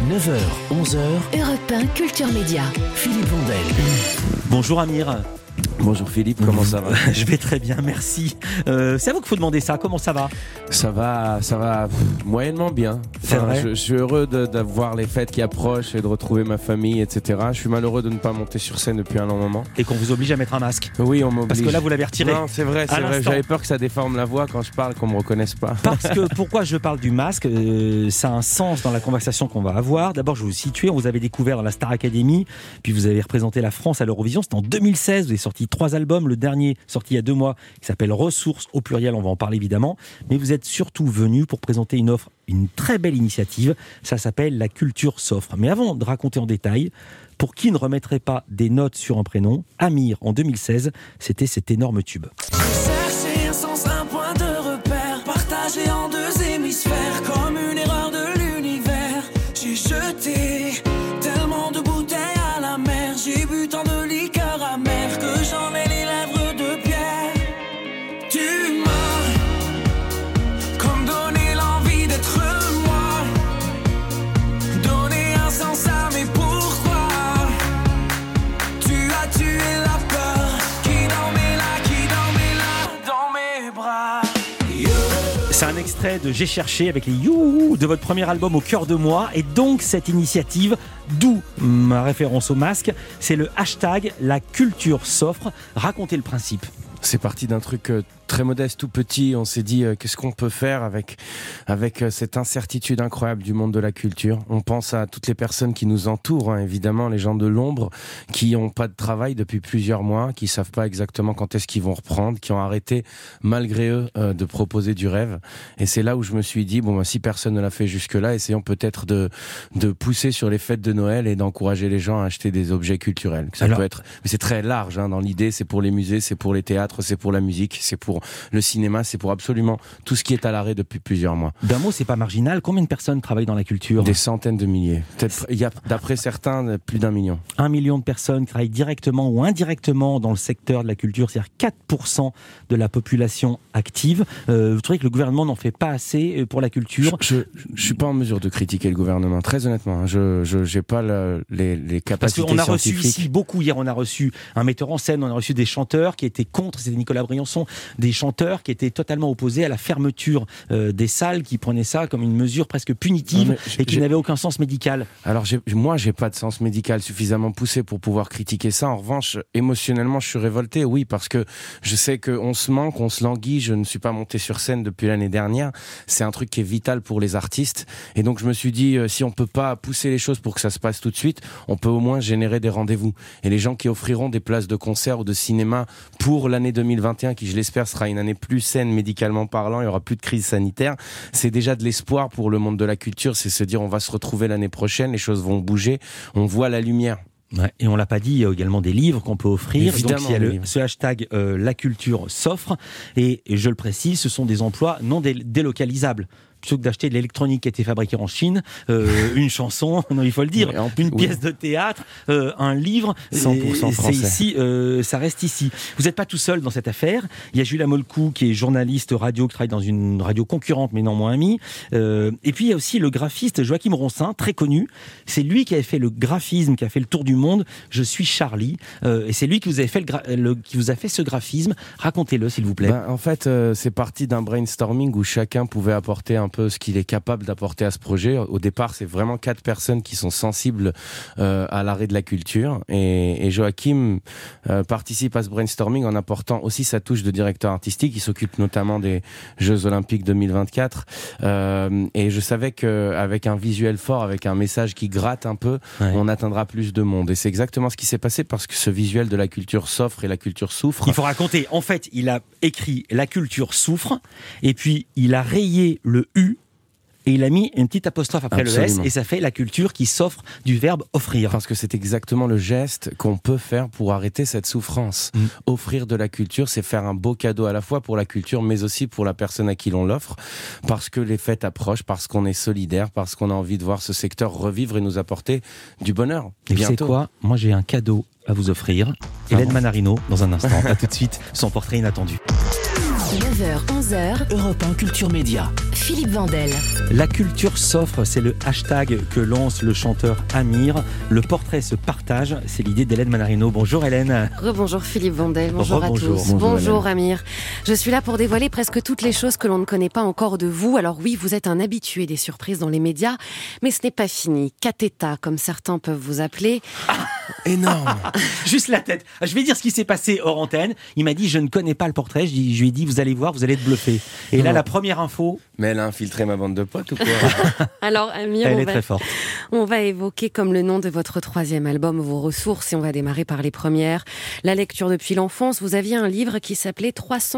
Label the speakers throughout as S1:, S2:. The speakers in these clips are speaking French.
S1: 9h, 11h,
S2: Europe 1 Culture Média.
S1: Philippe Vandel.
S3: Bonjour Amir.
S4: Bonjour Philippe, comment ça va?
S3: Je vais très bien, merci. C'est à vous qu'il faut demander ça, comment ça va?
S4: Ça va moyennement bien.
S3: C'est vrai.
S4: Je suis heureux d'avoir les fêtes qui approchent et de retrouver ma famille, etc. Je suis malheureux de ne pas monter sur scène depuis un long moment.
S3: Et qu'on vous oblige à mettre un masque.
S4: Oui, on m'oblige.
S3: Parce que là, vous l'avez retiré.
S4: Non, c'est vrai. J'avais peur que ça déforme la voix quand je parle, qu'on me reconnaisse pas.
S3: Parce que pourquoi je parle du masque, ça a un sens dans la conversation qu'on va avoir. D'abord, je vais vous situer. On vous avez découvert dans la Star Academy, puis vous avez représenté la France à l'Eurovision. C'était en 2016. Vous avez sorti 3 albums. Le dernier, sorti il y a 2 mois, qui s'appelle Ressources au pluriel. On va en parler évidemment. Mais vous êtes surtout venu pour présenter une très belle initiative. Ça s'appelle La Culture s'offre. Mais avant de raconter en détail, pour qui ne remettrait pas des notes sur un prénom, Amir, en 2016, c'était cet énorme tube.
S5: Chercher un sens, un point de repère, partagé en 2 hémisphères, comme une erreur de l'univers. J'ai jeté tellement de bouteilles à la mer, j'ai bu tant de liqueurs amères que j'en ai les lèvres de pierre. Tu m'as comme donné l'envie d'être moi, donné un sens à mes pourquoi. Tu as tué la peur qui dormait là dans mes bras.
S3: C'est un extrait de J'ai cherché avec les youhou de votre premier album Au cœur de moi. Et donc cette initiative, d'où ma référence au masque, c'est le hashtag La Culture s'offre. Racontez le principe.
S4: C'est parti d'un truc très modeste, tout petit. On s'est dit qu'est-ce qu'on peut faire avec cette incertitude incroyable du monde de la culture. On pense à toutes les personnes qui nous entourent, évidemment, les gens de l'ombre qui n'ont pas de travail depuis plusieurs mois, qui savent pas exactement quand est-ce qu'ils vont reprendre, qui ont arrêté malgré eux de proposer du rêve. Et c'est là où je me suis dit si personne ne l'a fait jusque-là, essayons peut-être de pousser sur les fêtes de Noël et d'encourager les gens à acheter des objets culturels. Ça peut être, mais c'est très large dans l'idée. C'est pour les musées, c'est pour les théâtres, c'est pour la musique, c'est pour le cinéma, c'est pour absolument tout ce qui est à l'arrêt depuis plusieurs mois.
S3: D'un mot, c'est pas marginal. Combien de personnes travaillent dans la culture?
S4: Des centaines de milliers. Peut-être, il y a, d'après certains, plus d'1 million.
S3: 1 million de personnes travaillent directement ou indirectement dans le secteur de la culture, c'est-à-dire 4% de la population active. Vous trouvez que le gouvernement n'en fait pas assez pour la culture?
S4: Je suis pas en mesure de critiquer le gouvernement, très honnêtement. Je j'ai pas les capacités
S3: Parce qu'on a
S4: scientifiques.
S3: reçu ici beaucoup. Hier, on a reçu un metteur en scène, on a reçu des chanteurs qui étaient contre, c'était Nicolas Briançon, des chanteurs qui étaient totalement opposés à la fermeture des salles, qui prenaient ça comme une mesure presque punitive et qui n'avait aucun sens médical.
S4: Alors moi j'ai pas de sens médical suffisamment poussé pour pouvoir critiquer ça. En revanche, émotionnellement je suis révolté, oui, parce que je sais qu'on se manque, on se languit. Je ne suis pas monté sur scène depuis l'année dernière. C'est un truc qui est vital pour les artistes. Et donc je me suis dit, si on peut pas pousser les choses pour que ça se passe tout de suite, on peut au moins générer des rendez-vous. Et les gens qui offriront des places de concert ou de cinéma pour l'année 2021, qui je l'espère sera une année plus saine médicalement parlant, il y aura plus de crise sanitaire, c'est déjà de l'espoir pour le monde de la culture. C'est se dire on va se retrouver l'année prochaine, les choses vont bouger, on voit la lumière.
S3: Ouais, et on l'a pas dit, il y a également des livres qu'on peut offrir.
S4: Évidemment,
S3: donc il y a ce hashtag La Culture s'offre, et je le précise, ce sont des emplois non délocalisables. Plutôt que d'acheter de l'électronique qui a été fabriquée en Chine, une chanson, non, il faut le dire, une pièce de théâtre, un livre,
S4: 100% français.
S3: C'est ici, ça reste ici. Vous n'êtes pas tout seul dans cette affaire. Il y a Julia Molcou qui est journaliste radio, qui travaille dans une radio concurrente mais non moins amie. Et puis il y a aussi le graphiste Joachim Ronsin, très connu. C'est lui qui avait fait le graphisme, qui a fait le tour du monde. Je suis Charlie. Et c'est lui qui vous avait fait qui vous a fait ce graphisme. Racontez-le s'il vous plaît.
S4: En fait, c'est parti d'un brainstorming où chacun pouvait apporter un peu ce qu'il est capable d'apporter à ce projet. Au départ, c'est vraiment 4 personnes qui sont sensibles à l'arrêt de la culture. Et Joachim participe à ce brainstorming en apportant aussi sa touche de directeur artistique. Il s'occupe notamment des Jeux Olympiques 2024. Et je savais qu'avec un visuel fort, avec un message qui gratte un peu, on atteindra plus de monde. Et c'est exactement ce qui s'est passé parce que ce visuel de la culture s'offre et la culture souffre.
S3: Il faut raconter. En fait, il a écrit La Culture souffre et puis il a rayé le U et il a mis une petite apostrophe après
S4: Absolument.
S3: le S et ça fait la culture qui s'offre du verbe offrir.
S4: Parce que c'est exactement le geste qu'on peut faire pour arrêter cette souffrance. Offrir de la culture, c'est faire un beau cadeau à la fois pour la culture mais aussi pour la personne à qui l'on l'offre, parce que les fêtes approchent, parce qu'on est solidaire, parce qu'on a envie de voir ce secteur revivre et nous apporter du bonheur.
S3: Et vous savez quoi ? Moi j'ai un cadeau à vous offrir. Hélène Manarino dans un instant. À tout de suite, son portrait inattendu.
S2: 9h, 11h,
S1: Europe 1 Culture Média.
S2: Philippe Vandel.
S3: La culture s'offre, c'est le hashtag que lance le chanteur Amir. Le portrait se partage, c'est l'idée d'Hélène Manarino. Bonjour Hélène.
S6: Rebonjour Philippe Vandel, bonjour à
S3: Rebonjour.
S6: tous.
S3: Bonjour,
S6: Amir. Je suis là pour dévoiler presque toutes les choses que l'on ne connaît pas encore de vous. Alors oui, vous êtes un habitué des surprises dans les médias, mais ce n'est pas fini. Cateta, comme certains peuvent vous appeler.
S4: Énorme.
S3: Juste la tête. Je vais dire ce qui s'est passé hors antenne. Il m'a dit je ne connais pas le portrait. Je lui ai dit vous allez voir, vous allez être bluffé. Et là la première info.
S4: Mais elle a infiltré ma bande de potes ou quoi?
S6: Alors Amir,
S3: Elle est très forte.
S6: On va évoquer comme le nom de votre 3e album vos ressources et on va démarrer par les premières. La lecture depuis l'enfance, vous aviez un livre qui s'appelait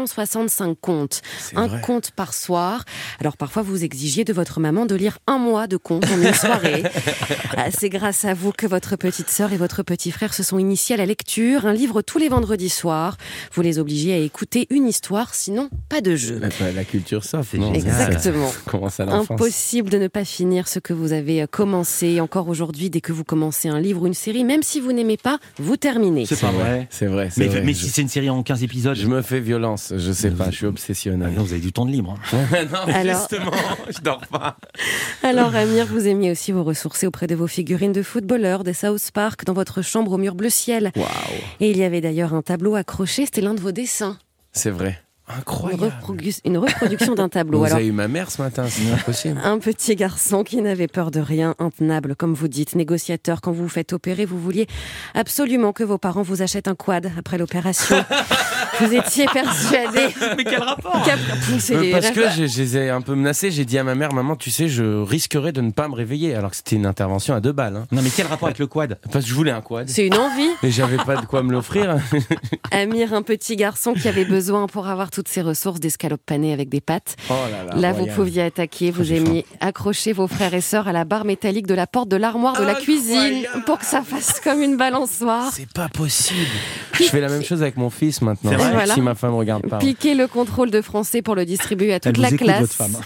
S6: 365 contes. Un conte par soir. Alors parfois vous exigiez de votre maman de lire 1 mois de contes en une soirée. C'est grâce à vous que votre petite sœur et votre petit frère se sont initiés à la lecture. Un livre tous les vendredis soirs. Vous les obligiez à écouter une histoire, sinon pas de jeu.
S4: La culture soft,
S3: C'est
S4: non?
S3: génial.
S6: Exactement.
S4: Commence à l'enfance.
S6: Impossible de ne pas finir ce que vous avez commencé. Encore aujourd'hui, dès que vous commencez un livre ou une série, même si vous n'aimez pas, vous terminez.
S3: C'est pas vrai.
S4: C'est vrai.
S3: Mais si c'est une série en 15 épisodes.
S4: Je me fais violence, je sais pas, je suis obsessionnel.
S3: Non, vous avez du temps de libre.
S4: Non,
S6: Alors-
S4: justement, je dors pas.
S6: Alors Amir, vous aimiez aussi vous ressourcer auprès de vos figurines de footballeurs, des South Park, dans votre chambre au mur bleu ciel.
S4: Waouh,
S6: Et il y avait d'ailleurs un tableau accroché, c'était l'un de vos dessins.
S4: c'est vrai.
S6: Une,
S4: Incroyable.
S6: une reproduction d'un tableau.
S4: Vous
S6: Alors,
S4: avez eu ma mère ce matin, c'est pas possible.
S6: un petit garçon qui n'avait peur de rien, intenable, comme vous dites, négociateur. Quand vous vous faites opérer, vous vouliez absolument que vos parents vous achètent un quad après l'opération. Vous étiez persuadé.
S3: Mais quel rapport
S4: Parce que je les ai un peu menacés, j'ai dit à ma mère, maman, tu sais, je risquerais de ne pas me réveiller, alors que c'était une intervention à 2 balles. Hein.
S3: Non mais quel rapport avec le quad?
S4: Parce que je voulais un quad.
S6: C'est une envie.
S4: Et j'avais pas de quoi me l'offrir.
S6: Amir, un petit garçon qui avait besoin pour avoir toutes ses ressources d'escalope panées avec des pâtes.
S4: Oh là là.
S6: Là, vous
S4: royal.
S6: pouviez attaquer, vous
S4: j'ai
S6: aimiez accrocher vos frères et sœurs à la barre métallique de la porte de l'armoire de la cuisine
S4: Incroyable.
S6: pour que ça fasse comme une balançoire.
S4: C'est pas possible. Je fais la même chose avec mon fils maintenant.
S3: C'est vrai.
S6: Voilà.
S4: Si ma femme regarde pas.
S6: Piquer le contrôle de français pour le distribuer à toute
S3: Elle
S6: la
S3: vous écoute,
S6: classe.
S3: votre femme.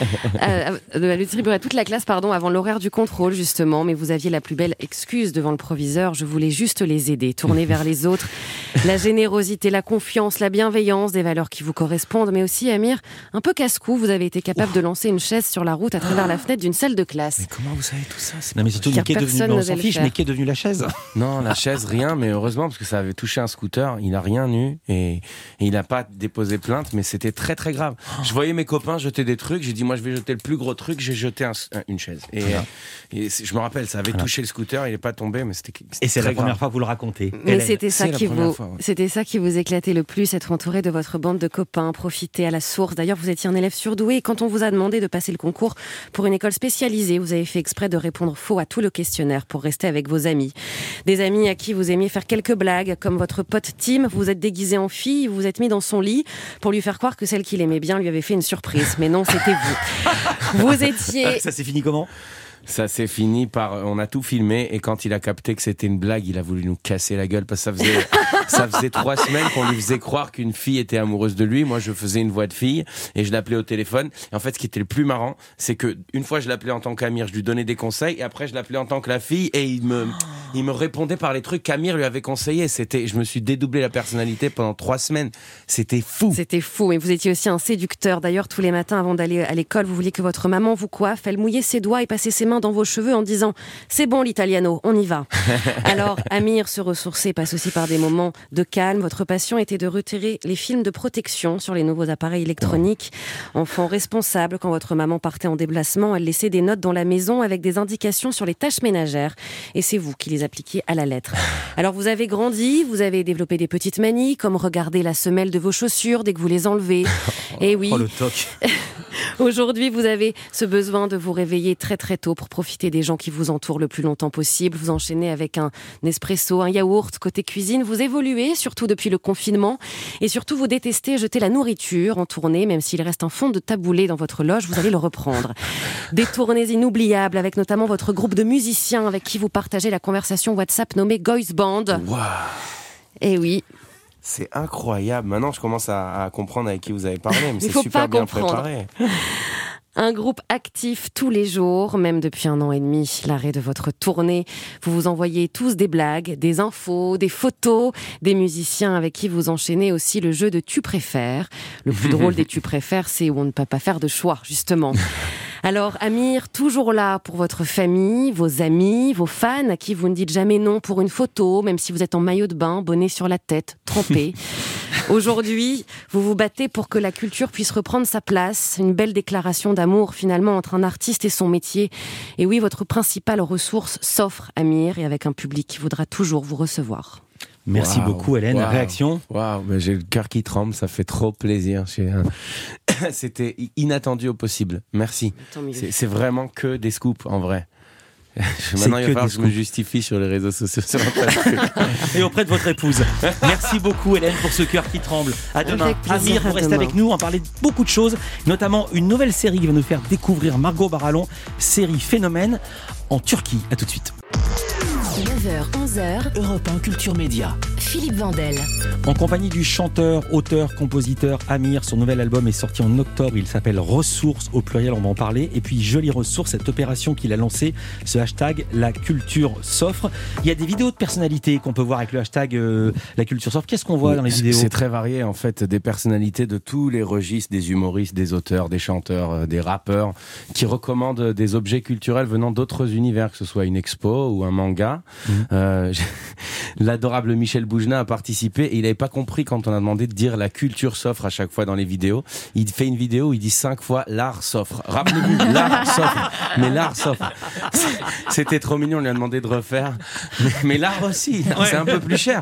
S6: De le distribuer à toute la classe, avant l'horaire du contrôle, justement. Mais vous aviez la plus belle excuse devant le proviseur. Je voulais juste les aider, tourner vers les autres. La générosité, la confiance, la bienveillance, des valeurs qui vous correspondent. Mais aussi, Amir, un peu casse-cou, vous avez été capable de lancer une chaise sur la route à travers la fenêtre d'une salle de classe.
S4: Mais comment vous savez tout ça?
S3: Non mais surtout,
S6: Car
S3: qu'est devenu,
S6: personne
S3: on
S6: n'osait
S3: s'en
S6: le
S3: fiche,
S6: faire.
S3: mais qu'est devenu la chaise?
S4: Non, la chaise, rien, mais heureusement, parce que ça avait touché un scooter, il a rien eu, et il n'a pas déposé plainte, mais c'était très très grave. Je voyais mes copains jeter des trucs, j'ai dit, moi je vais jeter le plus gros truc, j'ai jeté une chaise. Et je me rappelle, ça avait touché le scooter, il n'est pas tombé, mais c'était
S3: Et c'est
S4: très
S3: la première
S4: grave.
S3: fois que vous le racontez.
S6: Mais
S3: Hélène.
S6: c'était ça
S4: c'est la
S6: qui
S4: première
S6: vous,
S4: fois, ouais.
S6: c'était ça qui vous éclatait le plus, être entouré de votre bande de copains, profiter à la source. D'ailleurs, vous étiez un élève surdoué et quand on vous a demandé de passer le concours pour une école spécialisée, vous avez fait exprès de répondre faux à tout le questionnaire pour rester avec vos amis. Des amis à qui vous aimiez faire quelques blagues, comme votre pote Tim, vous vous êtes déguisé en fille, vous vous êtes mis dans son lit pour lui faire croire que celle qu'il aimait bien lui avait fait une surprise. Mais non, c'était vous. Vous étiez...
S3: Ça s'est fini comment?
S4: Ça s'est fini par, on a tout filmé, et quand il a capté que c'était une blague, il a voulu nous casser la gueule, parce que ça faisait 3 semaines qu'on lui faisait croire qu'une fille était amoureuse de lui. Moi, je faisais une voix de fille, et je l'appelais au téléphone. Et en fait, ce qui était le plus marrant, c'est que une fois, je l'appelais en tant qu'Amir, je lui donnais des conseils, et après, je l'appelais en tant que la fille, et il me répondait par les trucs qu'Amir lui avait conseillés. Je me suis dédoublé la personnalité pendant 3 semaines. C'était fou.
S6: C'était fou, mais vous étiez aussi un séducteur. D'ailleurs, tous les matins avant d'aller à l'école, vous vouliez que votre maman vous coiffe. Elle mouillait ses doigts et passait ses mains dans vos cheveux en disant « C'est bon l'italiano, on y va ». Alors, Amir se ressourçait, passe aussi par des moments de calme. Votre passion était de retirer les films de protection sur les nouveaux appareils électroniques. Enfant responsable, quand votre maman partait en déplacement, elle laissait des notes dans la maison avec des indications sur les tâches ménagères. Et c'est vous qui les appliquiez à la lettre. Alors, vous avez grandi, vous avez développé des petites manies, comme regarder la semelle de vos chaussures dès que vous les enlevez. Et oui,
S3: Oh le toc.
S6: aujourd'hui, vous avez ce besoin de vous réveiller très très tôt pour profiter des gens qui vous entourent le plus longtemps possible. Vous enchaînez avec un espresso, un yaourt. Côté cuisine, vous évoluez, surtout depuis le confinement. Et surtout, vous détestez jeter la nourriture en tournée, même s'il reste un fond de taboulé dans votre loge, vous allez le reprendre. Des tournées inoubliables avec notamment votre groupe de musiciens avec qui vous partagez la conversation WhatsApp nommée Goys Band.
S4: Waouh.
S6: Et oui,
S4: C'est incroyable. Maintenant, je commence à comprendre avec qui vous avez parlé, mais c'est
S6: faut
S4: super
S6: pas
S4: bien
S6: comprendre.
S4: préparé.
S6: Un groupe actif tous les jours, même depuis 1 an et demi. L'arrêt de votre tournée, vous vous envoyez tous des blagues, des infos, des photos, des musiciens avec qui vous enchaînez aussi le jeu de tu préfères. Le plus drôle des tu préfères, c'est où on ne peut pas faire de choix, justement. Alors, Amir, toujours là pour votre famille, vos amis, vos fans, à qui vous ne dites jamais non pour une photo, même si vous êtes en maillot de bain, bonnet sur la tête, trempé. Aujourd'hui, vous vous battez pour que la culture puisse reprendre sa place. Une belle déclaration d'amour, finalement, entre un artiste et son métier. Et oui, votre principale ressource s'offre, Amir, et avec un public qui voudra toujours vous recevoir.
S3: Merci beaucoup, Hélène. Réaction ?
S4: Waouh, j'ai le cœur qui tremble, ça fait trop plaisir. C'était inattendu au possible. Merci. C'est vraiment que des scoops, en vrai. Maintenant, il va falloir que je me justifie sur les réseaux sociaux. Sur
S3: et auprès de votre épouse. Merci beaucoup, Hélène, pour ce cœur qui tremble. À demain. Amir, vous restez avec nous. On parlait de beaucoup de choses, notamment une nouvelle série qui va nous faire découvrir Margot Barallon, série Phénomène en Turquie. À tout de suite.
S2: 9h, 11h,
S1: Europe 1 Culture Média.
S2: Philippe Vandel.
S3: En compagnie du chanteur, auteur, compositeur Amir, son nouvel album est sorti en octobre, il s'appelle Ressources au pluriel, on va en parler. Et puis Jolie Ressources, cette opération qu'il a lancée, ce hashtag La Culture s'offre. Il y a des vidéos de personnalités qu'on peut voir avec le hashtag La Culture s'offre. Qu'est-ce qu'on voit dans les vidéos ?
S4: C'est très varié en fait, des personnalités de tous les registres, des humoristes, des auteurs, des chanteurs, des rappeurs, qui recommandent des objets culturels venant d'autres univers, que ce soit une expo ou un manga. L'adorable Michel Boujna a participé et il n'avait pas compris quand on a demandé de dire la culture s'offre à chaque fois dans les vidéos. Il fait une vidéo où il dit 5 fois l'art s'offre. Rappelez-vous, l'art s'offre. Mais l'art s'offre. C'était trop mignon, on lui a demandé de refaire. Mais l'art aussi, c'est un peu plus cher.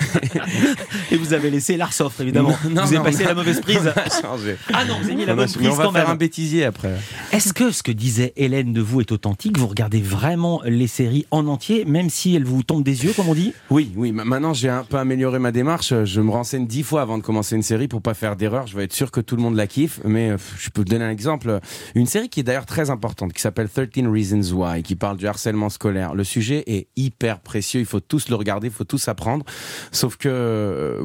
S3: Et vous avez laissé l'art s'offre, évidemment. Vous avez passé la mauvaise prise.
S4: Ah non, vous avez mis la bonne prise. Mais on va faire un bêtisier après.
S3: Est-ce que ce que disait Hélène de vous est authentique ? Vous regardez vraiment les séries en entier, même si elles vous tombent des yeux, comme on dit ?
S4: Oui. Maintenant, j'ai un peu amélioré ma démarche. Je me renseigne 10 fois avant de commencer une série pour pas faire d'erreur. Je veux être sûr que tout le monde la kiffe. Mais je peux vous donner un exemple. Une série qui est d'ailleurs très importante, qui s'appelle 13 Reasons Why, qui parle du harcèlement scolaire. Le sujet est hyper précieux. Il faut tous le regarder, il faut tous apprendre. Sauf que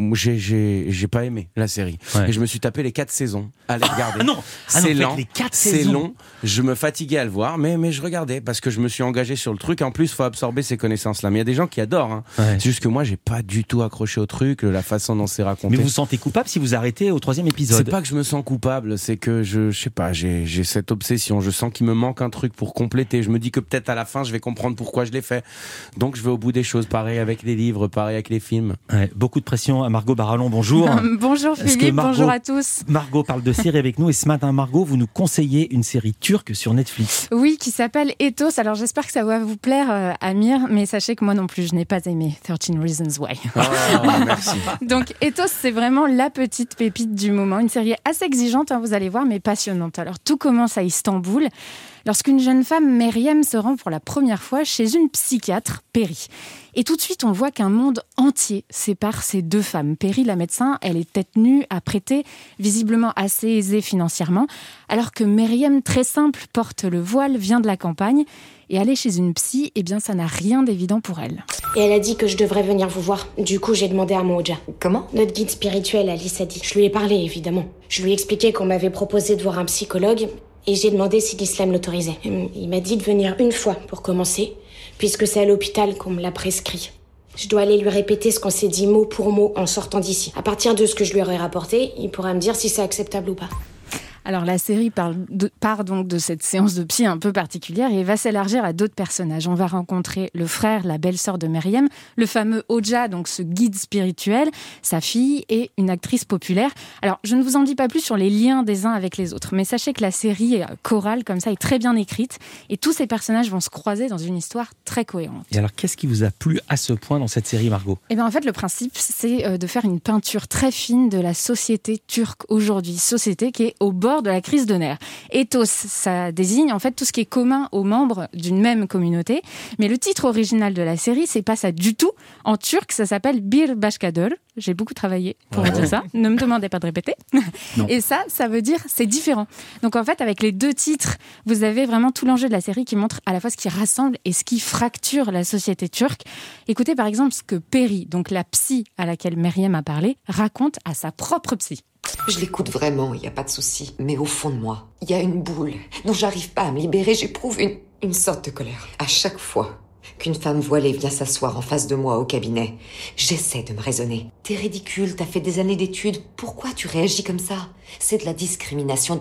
S4: j'ai pas aimé la série. Ouais. Et je me suis tapé les 4 saisons à les regarder. C'est lent, c'est long. Je me fatiguais à le voir, mais je regardais parce que je me suis engagé sur le truc. En plus, il faut absorber ces connaissances-là. Mais il y a des gens qui adorent. Hein. Ouais. C'est juste que moi, j'ai pas du tout accroché au truc, la façon dont c'est raconté.
S3: Mais vous vous sentez coupable si vous arrêtez au 3e épisode ?
S4: C'est pas que je me sens coupable, c'est que je sais pas, j'ai cette obsession. Je sens qu'il me manque un truc pour compléter. Je me dis que peut-être à la fin, je vais comprendre pourquoi je l'ai fait. Donc, je vais au bout des choses. Pareil avec les livres, pareil avec les films.
S3: Ouais, beaucoup de pression à Margot Barallon. Bonjour.
S7: Bonjour Philippe, bonjour à tous.
S3: Margot parle de série avec nous et ce matin, Margot, vous nous conseillez une série turque sur Netflix.
S7: Oui, qui s'appelle Ethos. Alors, j'espère que ça va vous plaire, Amir, mais sachez que moi non plus, je n'ai pas aimé 13 Reasons Why.
S4: Oh, merci.
S7: Donc, Ethos, c'est vraiment la petite pépite du moment. Une série assez exigeante, vous allez voir, mais passionnante. Alors, tout commence à Istanbul, lorsqu'une jeune femme, Meryem, se rend pour la première fois chez une psychiatre, Peri. Et tout de suite, on voit qu'un monde entier sépare ces deux femmes. Peri, la médecin, elle est tête nue, apprêtée, visiblement assez aisée financièrement, alors que Meryem, très simple, porte le voile, vient de la campagne. Et aller chez une psy, eh bien, ça n'a rien d'évident pour elle.
S8: Et elle a dit que je devrais venir vous voir. Du coup, j'ai demandé à mon Hoja.
S2: Comment ?
S8: Notre guide spirituel, Alice a dit. Je lui ai parlé, évidemment. Je lui ai expliqué qu'on m'avait proposé de voir un psychologue et j'ai demandé si l'islam l'autorisait. Il m'a dit de venir une fois pour commencer, puisque c'est à l'hôpital qu'on me l'a prescrit. Je dois aller lui répéter ce qu'on s'est dit mot pour mot en sortant d'ici. À partir de ce que je lui aurai rapporté, il pourra me dire si c'est acceptable ou pas.
S7: Alors la série part donc de cette séance de psy un peu particulière et va s'élargir à d'autres personnages. On va rencontrer le frère, la belle-sœur de Meryem, le fameux Hoja, donc ce guide spirituel, sa fille et une actrice populaire. Alors je ne vous en dis pas plus sur les liens des uns avec les autres, mais sachez que la série chorale comme ça est très bien écrite et tous ces personnages vont se croiser dans une histoire très cohérente.
S3: Et alors qu'est-ce qui vous a plu à ce point dans cette série, Margot ?
S7: Eh bien en fait le principe c'est de faire une peinture très fine de la société turque aujourd'hui, société qui est au bord de la crise de nerfs. Ethos, ça désigne en fait tout ce qui est commun aux membres d'une même communauté. Mais le titre original de la série, c'est pas ça du tout. En turc, ça s'appelle Bir Başkadır. J'ai beaucoup travaillé pour dire ça. Ne me demandez pas de répéter. Non. Et ça veut dire c'est différent. Donc en fait, avec les deux titres, vous avez vraiment tout l'enjeu de la série qui montre à la fois ce qui rassemble et ce qui fracture la société turque. Écoutez par exemple ce que Peri, donc la psy à laquelle Meryem a parlé, raconte à sa propre psy.
S9: Je l'écoute vraiment, il n'y a pas de souci. Mais au fond de moi, il y a une boule dont j'arrive pas à me libérer. J'éprouve une sorte de colère. À chaque fois qu'une femme voilée vient s'asseoir en face de moi au cabinet, j'essaie de me raisonner. T'es ridicule, t'as fait des années d'études. Pourquoi tu réagis comme ça ? C'est de la discrimination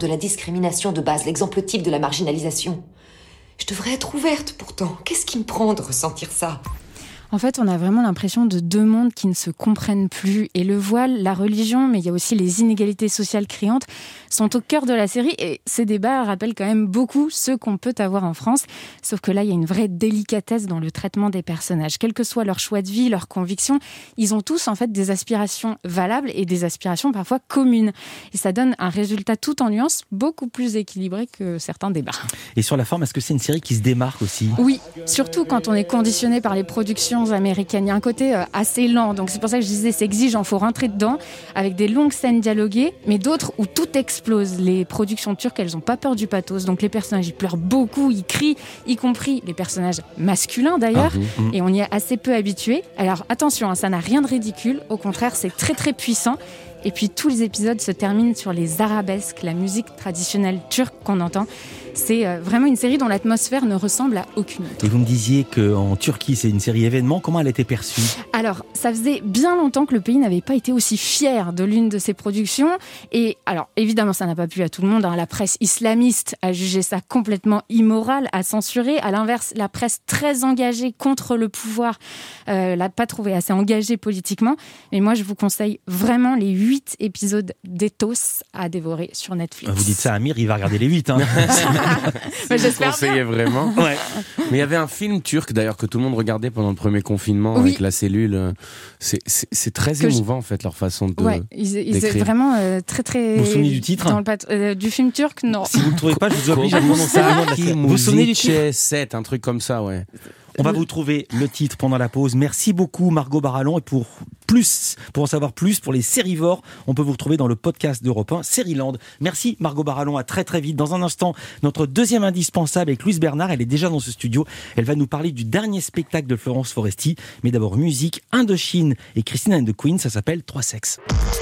S9: de base, l'exemple type de la marginalisation. Je devrais être ouverte pourtant. Qu'est-ce qui me prend de ressentir ça ?
S7: En fait, on a vraiment l'impression de deux mondes qui ne se comprennent plus. Et le voile, la religion, mais il y a aussi les inégalités sociales criantes, sont au cœur de la série. Et ces débats rappellent quand même beaucoup ceux qu'on peut avoir en France. Sauf que là, il y a une vraie délicatesse dans le traitement des personnages. Quel que soit leur choix de vie, leurs convictions, ils ont tous en fait des aspirations valables et des aspirations parfois communes. Et ça donne un résultat tout en nuances beaucoup plus équilibré que certains débats.
S3: Et sur la forme, est-ce que c'est une série qui se démarque aussi ?
S7: Oui, surtout quand on est conditionné par les productions américaines. Il y a un côté assez lent, donc c'est pour ça que je disais c'est exigeant, il faut rentrer dedans avec des longues scènes dialoguées, mais d'autres où tout explose. Les productions turques, elles n'ont pas peur du pathos, donc les personnages ils pleurent beaucoup, ils crient, y compris les personnages masculins d'ailleurs, et on y est assez peu habitué. Alors attention, ça n'a rien de ridicule, au contraire c'est très très puissant. Et puis tous les épisodes se terminent sur les arabesques, la musique traditionnelle turque qu'on entend. C'est vraiment une série dont l'atmosphère ne ressemble à aucune autre.
S3: Et vous me disiez qu'en Turquie, c'est une série événement. Comment elle a été perçue ?
S7: Alors, ça faisait bien longtemps que le pays n'avait pas été aussi fier de l'une de ses productions. Et alors, évidemment, ça n'a pas plu à tout le monde. La presse islamiste a jugé ça complètement immoral, a censuré. À l'inverse, la presse très engagée contre le pouvoir l'a pas trouvé assez engagée politiquement. Mais moi, je vous conseille vraiment les 8 épisodes d'Ethos à dévorer sur Netflix.
S3: Vous dites ça à Amir, il va regarder les 8. Hein.
S7: J'espère
S4: conseillez vraiment.
S3: Ouais.
S4: Mais il y avait un film turc d'ailleurs que tout le monde regardait pendant le premier confinement avec la cellule. C'est très émouvant en fait leur façon de
S7: ils
S4: d'écrire.
S7: étaient vraiment très très.
S3: Vous vous souvenez du titre
S7: du film turc? Non.
S3: Si vous ne le trouvez pas, je vous oblige à prononcer le nom de la série. Vous vous souvenez du titre?
S4: 7, un truc comme ça, ouais.
S3: On va vous trouver le titre pendant la pause. Merci beaucoup Margot Barallon. Et pour en savoir plus, pour les sérivores, on peut vous retrouver dans le podcast d'Europe 1, Sériland. Merci Margot Barallon, à très très vite. Dans un instant, notre deuxième indispensable avec Louise Bernard, elle est déjà dans ce studio. Elle va nous parler du dernier spectacle de Florence Foresti. Mais d'abord musique, Indochine et Christina and the Queen, ça s'appelle 3 sexes.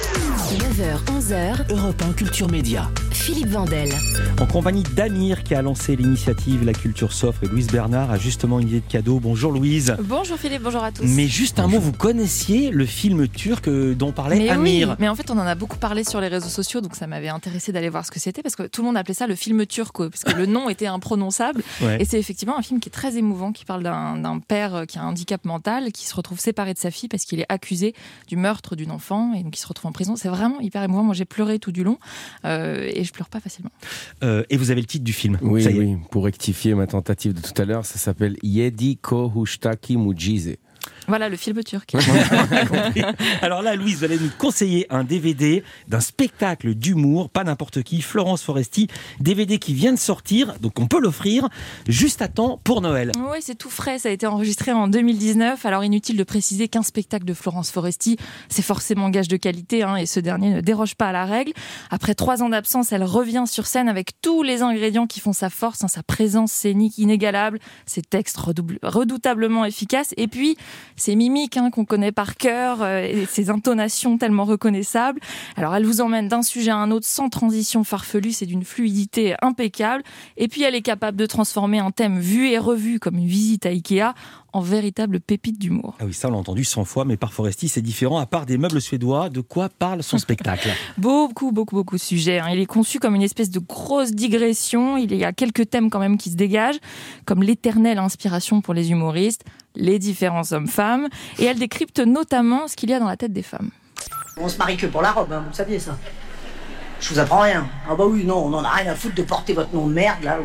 S2: 9h, 11h,
S1: Europe 1 Culture Média.
S2: Philippe Vandel.
S3: En compagnie d'Amir qui a lancé l'initiative La Culture s'offre et Louise Bernard a justement une idée de cadeau. Bonjour Louise.
S10: Bonjour Philippe, bonjour à tous.
S3: Mais juste un mot, vous connaissiez le film turc dont parlait Amir?
S10: Oui, mais en fait on en a beaucoup parlé sur les réseaux sociaux, donc ça m'avait intéressé d'aller voir ce que c'était, parce que tout le monde appelait ça le film turco, parce que le nom était imprononçable. Ouais. Et c'est effectivement un film qui est très émouvant, qui parle d'un père qui a un handicap mental, qui se retrouve séparé de sa fille parce qu'il est accusé du meurtre d'une enfant, et donc il se retrouve en prison. C'est vraiment hyper émouvant. Moi j'ai pleuré tout du long, et je pleure pas facilement.
S3: Et vous avez le titre du film?
S4: Oui, pour rectifier ma tentative de tout à l'heure, ça s'appelle Yedi Kohushtaki Mucize.
S10: Voilà, le film turc.
S3: Alors là, Louise, vous allez nous conseiller un DVD d'un spectacle d'humour, pas n'importe qui, Florence Foresti, DVD qui vient de sortir, donc on peut l'offrir juste à temps pour Noël.
S10: Oui, c'est tout frais, ça a été enregistré en 2019, alors inutile de préciser qu'un spectacle de Florence Foresti, c'est forcément gage de qualité, et ce dernier ne déroge pas à la règle. Après 3 ans d'absence, elle revient sur scène avec tous les ingrédients qui font sa force, sa présence scénique inégalable, ses textes redoutablement efficaces, et puis ses mimiques qu'on connaît par cœur, et ses intonations tellement reconnaissables. Alors elle vous emmène d'un sujet à un autre sans transition farfelue, c'est d'une fluidité impeccable. Et puis elle est capable de transformer un thème vu et revu comme une visite à Ikea en véritable pépite d'humour.
S3: Ah oui, ça on l'a entendu 100 fois, mais par Foresti c'est différent. À part des meubles suédois, de quoi parle son spectacle?
S10: Beaucoup de sujets. Il est conçu comme une espèce de grosse digression. Il y a quelques thèmes quand même qui se dégagent, comme l'éternelle inspiration pour les humoristes, les différents hommes-femmes, et elle décrypte notamment ce qu'il y a dans la tête des femmes.
S11: On se marie que pour la robe, vous le saviez ça. Je vous apprends rien. Ah bah oui, non, on en a rien à foutre de porter votre nom de merde là,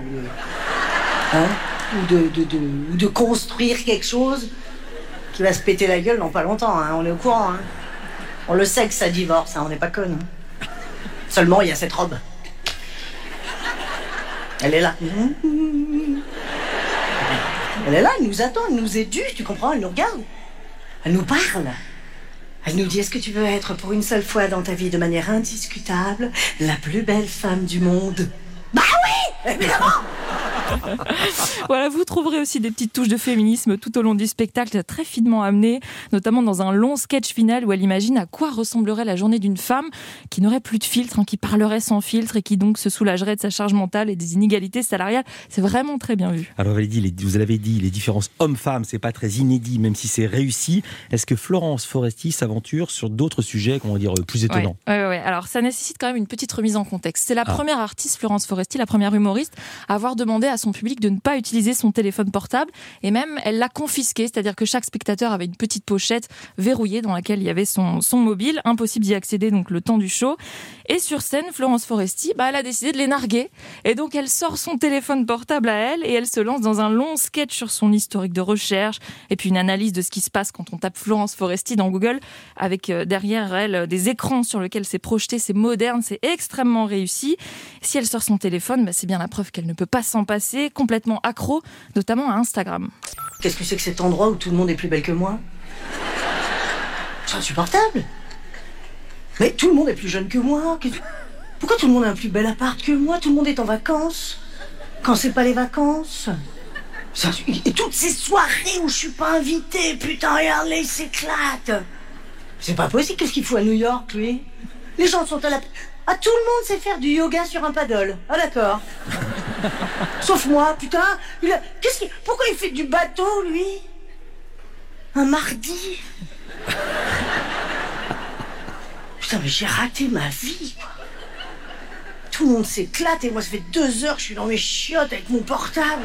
S11: ou de construire quelque chose qui va se péter la gueule dans pas longtemps, on est au courant. On le sait que ça divorce, on n'est pas conne. Seulement il y a cette robe. Elle est là. Elle est là, elle nous attend, elle nous éduque, tu comprends, elle nous regarde. Elle nous parle. Elle nous dit, est-ce que tu veux être pour une seule fois dans ta vie de manière indiscutable la plus belle femme du monde? Bah oui, évidemment.
S10: Voilà, vous trouverez aussi des petites touches de féminisme tout au long du spectacle, très finement amenées, notamment dans un long sketch final où elle imagine à quoi ressemblerait la journée d'une femme qui n'aurait plus de filtre, qui parlerait sans filtre et qui donc se soulagerait de sa charge mentale et des inégalités salariales. C'est vraiment très bien vu.
S3: Alors vous l'avez dit, les différences hommes-femmes, c'est pas très inédit, même si c'est réussi. Est-ce que Florence Foresti s'aventure sur d'autres sujets, comment dire, plus étonnants ?
S10: Ouais. Alors ça nécessite quand même une petite remise en contexte. C'est la première artiste, Florence Foresti, la première humoriste, à avoir demandé à son public de ne pas utiliser son téléphone portable, et même elle l'a confisqué, c'est-à-dire que chaque spectateur avait une petite pochette verrouillée dans laquelle il y avait son mobile, impossible d'y accéder donc le temps du show. Et sur scène, Florence Foresti, elle a décidé de les narguer, et donc elle sort son téléphone portable à elle et elle se lance dans un long sketch sur son historique de recherche et puis une analyse de ce qui se passe quand on tape Florence Foresti dans Google, avec derrière elle des écrans sur lesquels c'est projeté, c'est moderne, c'est extrêmement réussi. Si elle sort son téléphone, c'est bien la preuve qu'elle ne peut pas s'en passer, complètement accro, notamment à Instagram.
S11: Qu'est-ce que c'est que cet endroit où tout le monde est plus belle que moi ? C'est insupportable. Mais tout le monde est plus jeune que moi. Pourquoi tout le monde a un plus bel appart que moi ? Tout le monde est en vacances. Quand c'est pas les vacances. Et toutes ces soirées où je suis pas invitée, putain, regarde-les, ils s'éclatent. C'est pas possible, qu'est-ce qu'il faut à New York, lui ? Les gens sont à la... Ah, tout le monde sait faire du yoga sur un paddle. Ah, d'accord. Sauf moi, putain. Pourquoi il fait du bateau, lui ? Un mardi ? Putain, mais j'ai raté ma vie, quoi. Tout le monde s'éclate et moi, ça fait 2 heures que je suis dans mes chiottes avec mon portable.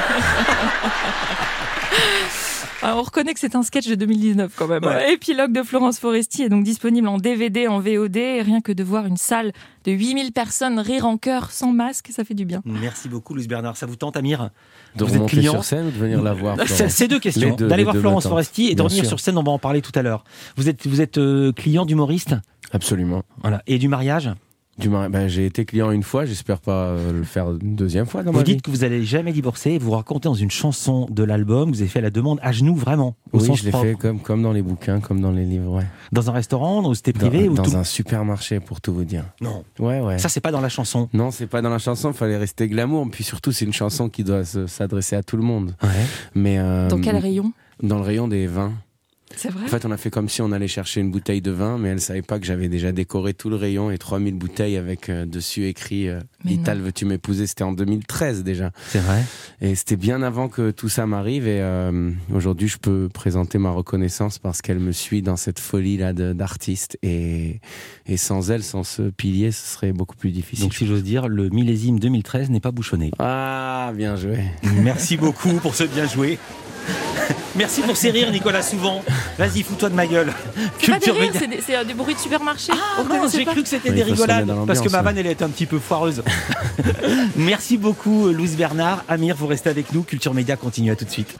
S10: On reconnaît que c'est un sketch de 2019 quand même. Ouais. Épilogue de Florence Foresti est donc disponible en DVD, en VOD. Et rien que de voir une salle de 8000 personnes rire en chœur sans masque, ça fait du bien.
S3: Merci beaucoup, Louis Bernard. Ça vous tente, Amir ?
S4: De remonter sur scène ou de venir la voir ?
S3: C'est 2 questions. D'aller voir Florence Foresti et de revenir sur scène, on va en parler tout à l'heure. Vous êtes client d'humoriste ?
S4: Absolument.
S3: Voilà. Et du mariage ?
S4: J'ai été client une fois, j'espère pas le faire une deuxième fois dans ma vie.
S3: Vous dites que vous n'allez jamais divorcer et vous racontez dans une chanson de l'album, vous avez fait la demande à genoux, vraiment, au sens
S4: je l'ai
S3: propre.
S4: fait comme dans les bouquins, comme dans les livres, ouais.
S3: Dans un restaurant, ou c'était privé
S4: Dans un supermarché, pour tout vous dire.
S3: Non.
S4: Ouais.
S3: Ça, c'est pas dans la chanson.
S4: Non, c'est pas dans la chanson, il fallait rester glamour. Puis surtout, c'est une chanson qui doit s'adresser à tout le monde.
S3: Ouais.
S4: Mais,
S10: dans quel rayon ?
S4: Dans le rayon des vins.
S10: C'est vrai ?
S4: En fait, on a fait comme si on allait chercher une bouteille de vin, mais elle savait pas que j'avais déjà décoré tout le rayon et 3000 bouteilles avec dessus écrit Ital, veux-tu m'épouser ? C'était en 2013 déjà.
S3: C'est vrai.
S4: Et c'était bien avant que tout ça m'arrive. Et aujourd'hui, je peux présenter ma reconnaissance parce qu'elle me suit dans cette folie-là d'artiste. Et sans elle, sans ce pilier, ce serait beaucoup plus difficile.
S3: Donc, si j'ose dire, le millésime 2013 n'est pas bouchonné.
S4: Ah, bien joué.
S3: Merci beaucoup pour ce bien joué. Merci pour ces rires, Nicolas Souvent. Vas-y, fous-toi de ma gueule.
S10: C'est pas des rires, c'est des bruits de supermarché.
S3: Non, j'ai cru que c'était des rigolades, parce que ma vanne, elle est un petit peu foireuse. Merci beaucoup, Louis Bernard. Amir, vous restez avec nous. Culture Média continue, à tout de suite.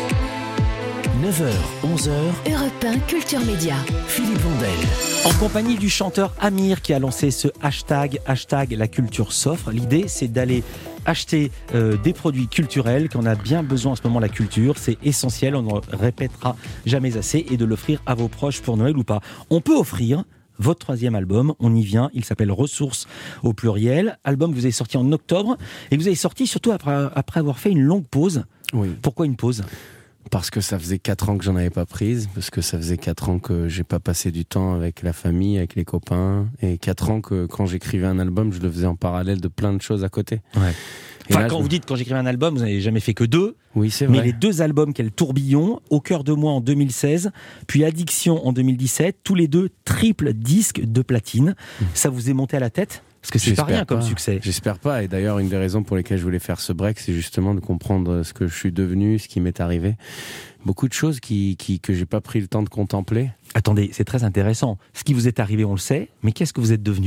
S1: 9h, 11h,
S2: Europe 1 Culture Média.
S1: Philippe Vandel.
S3: En compagnie du chanteur Amir qui a lancé ce hashtag la culture s'offre. L'idée, c'est d'aller acheter des produits culturels, qu'on a bien besoin en ce moment, la culture. C'est essentiel, on ne répétera jamais assez, et de l'offrir à vos proches pour Noël ou pas. On peut offrir votre 3e album, on y vient, il s'appelle Ressources au pluriel. Album que vous avez sorti en octobre, et que vous avez sorti surtout après avoir fait une longue pause.
S4: Oui.
S3: Pourquoi une pause ?
S4: Parce que ça faisait 4 ans que j'en avais pas prise, parce que ça faisait 4 ans que j'ai pas passé du temps avec la famille, avec les copains, et 4 ans que quand j'écrivais un album, je le faisais en parallèle de plein de choses à côté.
S3: Ouais. Enfin, quand vous dites quand j'écrivais un album, vous n'avez jamais fait que 2.
S4: Oui, c'est vrai.
S3: Mais les 2 albums, quel tourbillon, Au cœur de moi en 2016, puis Addiction en 2017, tous les 2 triple disques de platine. Ça vous est monté à la tête ? Parce que c'est pas rien comme succès.
S4: J'espère pas. Et d'ailleurs, une des raisons pour lesquelles je voulais faire ce break, c'est justement de comprendre ce que je suis devenu, ce qui m'est arrivé. Beaucoup de choses que j'ai pas pris le temps de contempler.
S3: Attendez, c'est très intéressant. Ce qui vous est arrivé, on le sait, mais qu'est-ce que vous êtes devenu ?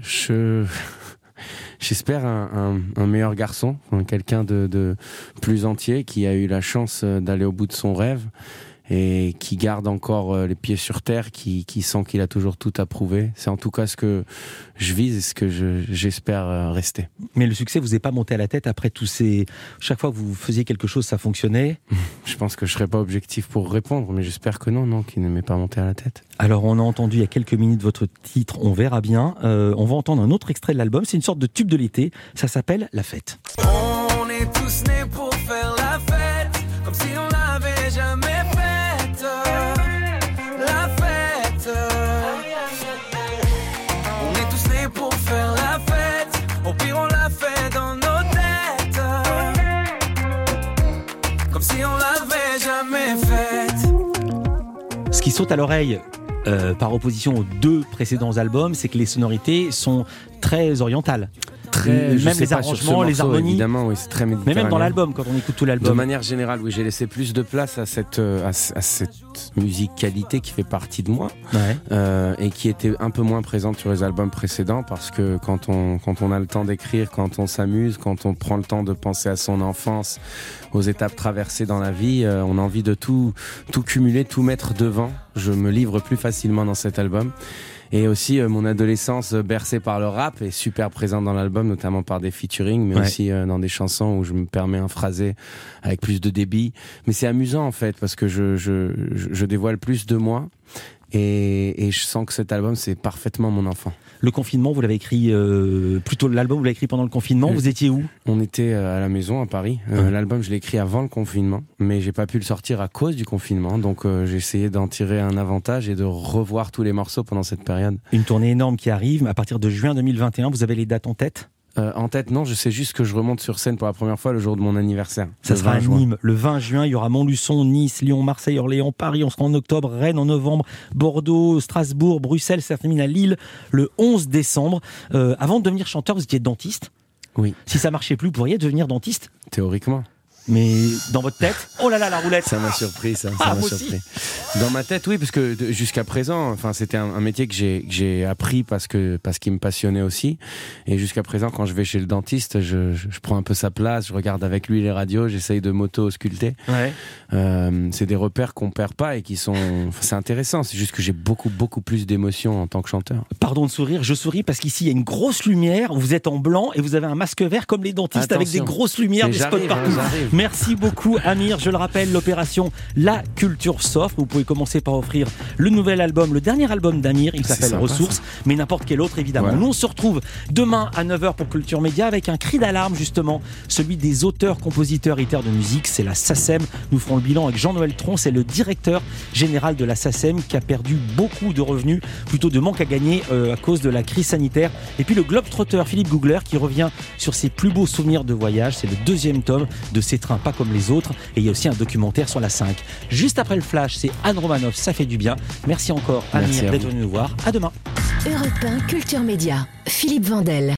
S4: J'espère un meilleur garçon, quelqu'un de plus entier, qui a eu la chance d'aller au bout de son rêve et qui garde encore les pieds sur terre, qui sent qu'il a toujours tout à prouver. C'est en tout cas ce que je vise et ce que j'espère rester.
S3: Mais le succès vous est pas monté à la tête après tous ces... Chaque fois que vous faisiez quelque chose, ça fonctionnait ?
S4: Je pense que je serais pas objectif pour répondre, mais j'espère que non, qu'il ne m'est pas monté à la tête.
S3: Alors on a entendu il y a quelques minutes votre titre, on verra bien. On va entendre un autre extrait de l'album, c'est une sorte de tube de l'été, ça s'appelle La Fête.
S5: On est est tous nés pour faire la fête, comme si on l'avait jamais faite. La fête. On est tous nés pour faire la fête, au pire on l'a fait dans nos têtes, comme si on l'avait jamais faite.
S3: Ce qui saute à l'oreille, par opposition aux 2 précédents albums, c'est que les sonorités sont très orientales. Même les arrangements, les harmonies.
S4: Évidemment, oui, c'est très méditerranéen.
S3: Mais même dans l'album, quand on écoute tout l'album.
S4: De manière générale, oui, j'ai laissé plus de place à cette musicalité qui fait partie de moi, et qui était un peu moins présente sur les albums précédents, parce que quand on a le temps d'écrire, quand on s'amuse, quand on prend le temps de penser à son enfance, aux étapes traversées dans la vie, on a envie de tout cumuler, tout mettre devant. Je me livre plus facilement dans cet album. Et aussi, mon adolescence bercée par le rap est super présente dans l'album, notamment par des featuring, mais aussi dans des chansons où je me permets un phrasé avec plus de débit. Mais c'est amusant, en fait, parce que je dévoile plus de moi. Et je sens que cet album, c'est parfaitement mon enfant.
S3: Le confinement, vous l'avez écrit, plutôt l'album, vous l'avez écrit pendant le confinement. Vous étiez où ?
S4: On était à la maison, à Paris. L'album, je l'ai écrit avant le confinement, mais j'ai pas pu le sortir à cause du confinement. Donc, j'ai essayé d'en tirer un avantage et de revoir tous les morceaux pendant cette période.
S3: Une tournée énorme qui arrive, mais à partir de juin 2021, vous avez les dates en tête ?
S4: En tête, non, je sais juste que je remonte sur scène pour la première fois le jour de mon anniversaire.
S3: Ça sera à Nîmes, le 20 juin. Il y aura Montluçon, Nice, Lyon, Marseille, Orléans, Paris. On sera en octobre, Rennes en novembre, Bordeaux, Strasbourg, Bruxelles. Ça termine à Lille le 11 décembre. Avant de devenir chanteur, vous étiez dentiste ?
S4: Oui.
S3: Si ça marchait plus, vous pourriez devenir dentiste ?
S4: Théoriquement.
S3: Mais dans votre tête, oh là là, la roulette.
S4: Ça m'a surpris, ça m'a surpris. Dans ma tête, oui, parce que jusqu'à présent, enfin, c'était un métier que j'ai appris parce qu'il me passionnait aussi. Et jusqu'à présent, quand je vais chez le dentiste, je prends un peu sa place, je regarde avec lui les radios, j'essaye de m'auto-ausculter. C'est des repères qu'on perd pas et qui sont, c'est intéressant. C'est juste que j'ai beaucoup plus d'émotions en tant que chanteur.
S3: Pardon de sourire, je souris parce qu'ici il y a une grosse lumière. Vous êtes en blanc et vous avez un masque vert comme les dentistes. Attention. Avec des grosses lumières, des spots partout. Merci beaucoup Amir, je le rappelle, l'opération La Culture s'offre. Vous pouvez commencer par offrir le nouvel album, le dernier album d'Amir, il s'appelle Ressources, mais n'importe quel autre évidemment. Nous on se retrouve demain à 9h pour Culture Média avec un cri d'alarme justement, celui des auteurs, compositeurs, éditeurs de musique, c'est la SACEM. Nous ferons le bilan avec Jean-Noël Tron, c'est le directeur général de la SACEM qui a perdu beaucoup de revenus, plutôt de manque à gagner à cause de la crise sanitaire. Et puis le globe-trotteur Philippe Googler qui revient sur ses plus beaux souvenirs de voyage, c'est le 2e tome de Ces trains pas comme les autres, et il y a aussi un documentaire sur la 5. Juste après le flash, c'est Anne Romanoff, ça fait du bien. Merci encore Amir d'être venu nous voir. À demain.
S2: Europe 1 Culture Média, Philippe Vandel.